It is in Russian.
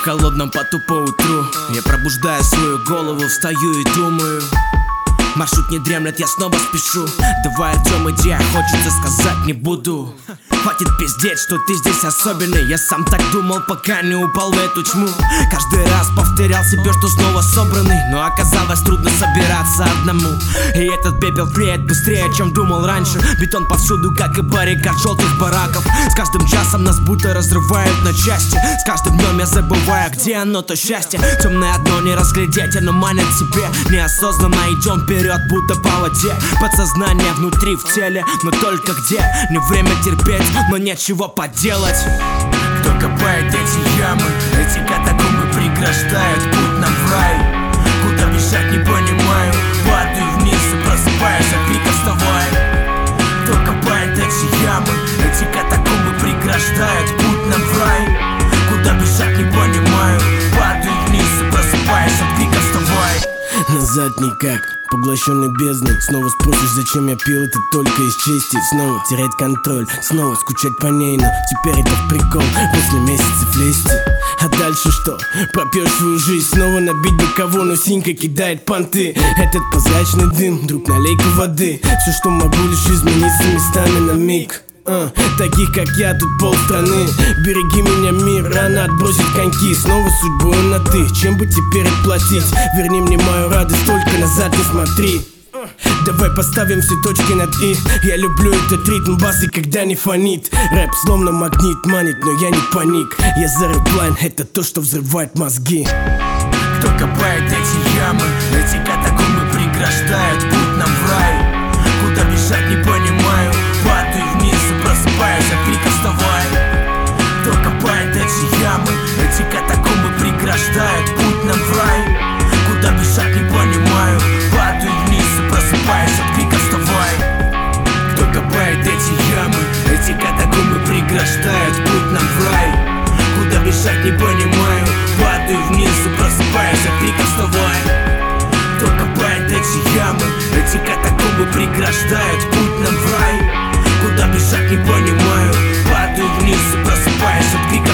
В холодном поту по утру я пробуждаю свою голову, встаю и думаю: маршрут не дремлет, я снова спешу. Давай, Артем, иди, а хочется сказать не буду. Хватит пиздеть, что ты здесь особенный. Я сам так думал, пока не упал в эту тьму. Каждый раз повторял себе, что снова собранный, но оказалось трудно собираться одному. И этот пепел тлеет быстрее, чем думал раньше. Бетон повсюду, как и баррикад желтых бараков. С каждым часом нас будто разрывают на части. С каждым днем я забываю, где оно, то счастье. Темное одно не разглядеть, оно манит себе. Неосознанно идем вперед, будто по воде. Подсознание внутри, в теле, но только где? Не время терпеть, но нечего поделать. Кто копает эти ямы, эти катакомбы преграждают путь нам в рай. Куда бежать, не понимаю. Падаю вниз и просыпаюсь от крика «вставай!». Кто копает эти ямы, эти катакомбы преграждают путь нам в рай. Куда бежать, не понимаю. Падаю вниз и просыпаюсь от крика «вставай!». Назад никак, поглощенный бездной. Снова спросишь, зачем я пил это только из чести. Снова терять контроль, снова скучать по ней. Но теперь это в прикол, после месяцев лести. А дальше что? Пропьешь свою жизнь, снова набить бы кого, но синька кидает понты. Этот прозрачный дым, друг, налей-ка воды. Все, что могу, лишь измениться местами на миг. Таких как я тут полстраны. Береги меня, мир, рано отбросить коньки. Снова судьбой на ты, чем бы теперь отплатить? Верни мне мою радость, только назад не смотри. Давай поставим все точки над «и». Я люблю этот ритм, бас и когда не фонит. Рэп словно магнит манит, но я не паник. Я за рэп-лайн, это то, что взрывает мозги. Кто копает эти ямы, эти катакомбы преграждают путь нам в рай. Куда бежать, не понимаю. Падаю вниз и просыпаюсь от крика «вставай!». Кто копает эти ямы, эти катакомбы преграждают путь нам в рай. Куда бежать, не понимаю. Падаю вниз и просыпаюсь от крика «вставай!». Кто копает эти ямы, эти катакомбы преграждают путь нам в рай. Куда бежать, не понимаю. Падаю вниз и просыпаюсь от крика «вставай!». Кто копает эти ямы, эти катакомбы преграждают путь нам в рай. Куда бежать, не понимаю. Падаю вниз и просыпаюсь от крика